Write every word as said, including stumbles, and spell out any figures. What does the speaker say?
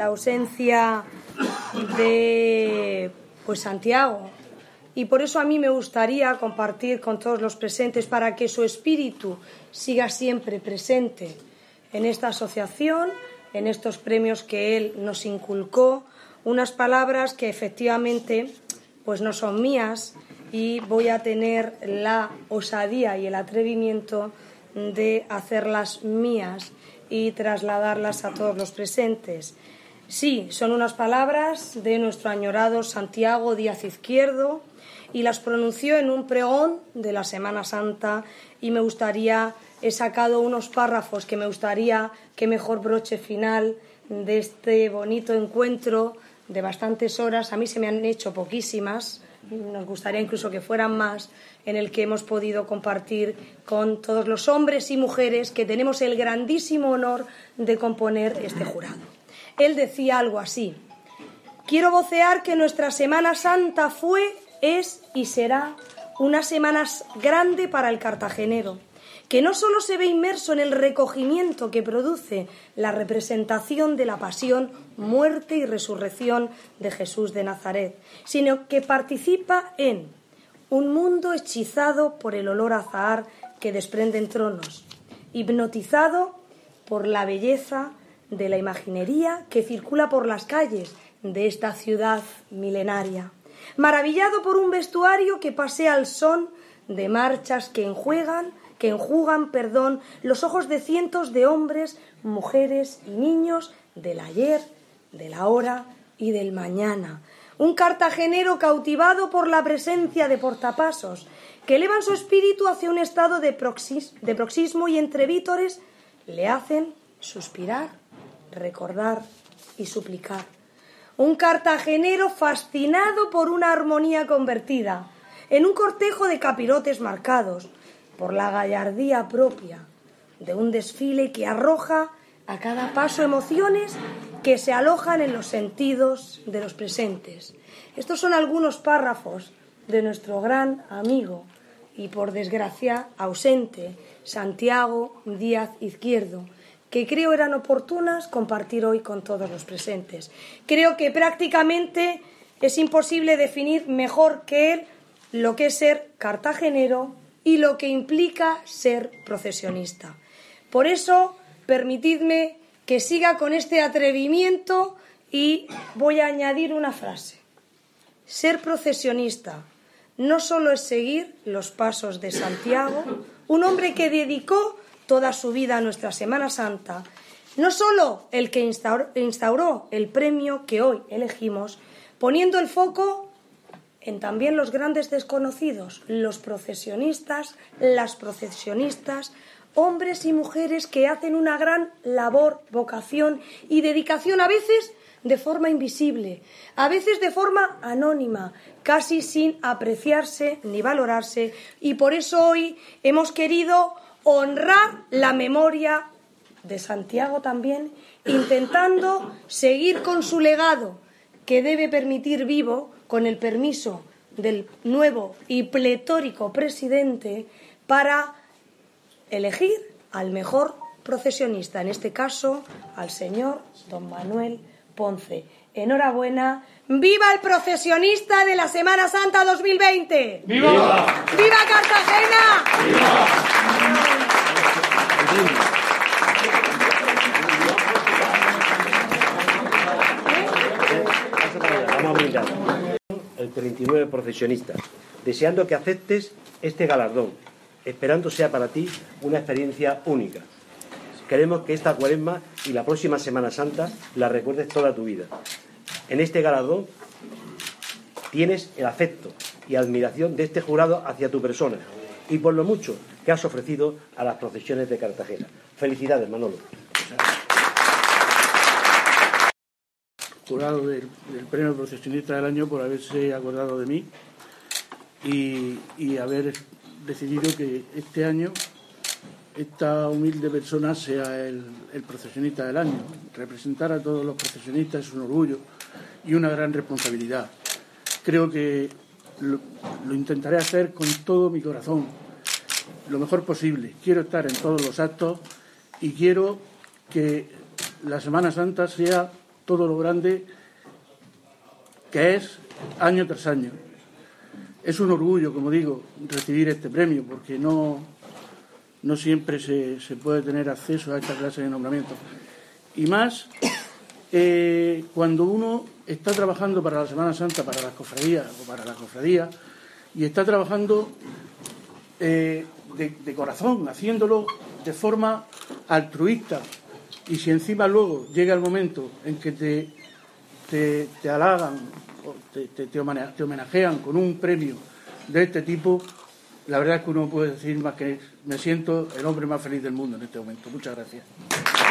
la ausencia de pues Santiago, y por eso a mí me gustaría compartir con todos los presentes, para que su espíritu siga siempre presente en esta asociación, en estos premios que él nos inculcó, unas palabras que efectivamente pues no son mías, y voy a tener la osadía y el atrevimiento de hacerlas mías y trasladarlas a todos los presentes. Sí, son unas palabras de nuestro añorado Santiago Díaz Izquierdo, y las pronunció en un pregón de la Semana Santa, y me gustaría, he sacado unos párrafos que me gustaría que mejor broche final de este bonito encuentro de bastantes horas. A mí se me han hecho poquísimas, nos gustaría incluso que fueran más, en el que hemos podido compartir con todos los hombres y mujeres que tenemos el grandísimo honor de componer este jurado. Él decía algo así: quiero vocear que nuestra Semana Santa fue, es y será una semana grande para el cartagenero, que no solo se ve inmerso en el recogimiento que produce la representación de la pasión, muerte y resurrección de Jesús de Nazaret, sino que participa en un mundo hechizado por el olor a azahar que desprenden tronos, hipnotizado por la belleza de la imaginería que circula por las calles de esta ciudad milenaria, maravillado por un vestuario que pasea al son de marchas que enjuegan, que enjugan, perdón, los ojos de cientos de hombres, mujeres y niños del ayer, del ahora y del mañana. Un cartagenero cautivado por la presencia de portapasos que elevan su espíritu hacia un estado de, proxis, de proxismo, y entre vítores le hacen suspirar, recordar y suplicar. Un cartagenero fascinado por una armonía convertida en un cortejo de capirotes marcados por la gallardía propia de un desfile que arroja a cada paso emociones que se alojan en los sentidos de los presentes. Estos son algunos párrafos de nuestro gran amigo y, por desgracia, ausente Santiago Díaz Izquierdo, que creo eran oportunas compartir hoy con todos los presentes. Creo que prácticamente es imposible definir mejor que él lo que es ser cartagenero y lo que implica ser procesionista. Por eso, permitidme que siga con este atrevimiento y voy a añadir una frase. Ser procesionista no solo es seguir los pasos de Santiago, un hombre que dedicó toda su vida a nuestra Semana Santa, no solo el que instauró, instauró el premio que hoy elegimos, poniendo el foco en también los grandes desconocidos, los procesionistas, las procesionistas, hombres y mujeres que hacen una gran labor, vocación y dedicación, a veces de forma invisible, a veces de forma anónima, casi sin apreciarse ni valorarse, y por eso hoy hemos querido honrar la memoria de Santiago también, intentando seguir con su legado, que debe permitir vivo, con el permiso del nuevo y pletórico presidente, para elegir al mejor procesionista, en este caso al señor don Manuel Ponce. Enhorabuena. ¡Viva el procesionista de la Semana Santa dos mil veinte! ¡Viva! ¡Viva Cartagena! ¡Viva! Vamos a brindar. El treinta y nueve procesionistas, deseando que aceptes este galardón, esperando sea para ti una experiencia única. Queremos que esta Cuaresma y la próxima Semana Santa la recuerdes toda tu vida. En este galardón tienes el afecto y admiración de este jurado hacia tu persona y por lo mucho que has ofrecido a las procesiones de Cartagena. Felicidades, Manolo. Jurado del, del Premio Procesionista del Año, por haberse acordado de mí y, y haber decidido que este año esta humilde persona sea el, el procesionista del año. Representar a todos los procesionistas es un orgullo y una gran responsabilidad. Creo que lo, lo intentaré hacer con todo mi corazón, lo mejor posible. Quiero estar en todos los actos y quiero que la Semana Santa sea todo lo grande que es año tras año. Es un orgullo, como digo, recibir este premio, porque no, no siempre se, se puede tener acceso a esta clase de nombramientos. Y más eh, cuando uno está trabajando para la Semana Santa, para las cofradías o para la cofradía, y está trabajando eh, de, de corazón, haciéndolo de forma altruista. Y si encima luego llega el momento en que te, te, te halagan, o te, te, te homenajean con un premio de este tipo, la verdad es que uno puede decir más que me siento el hombre más feliz del mundo en este momento. Muchas gracias.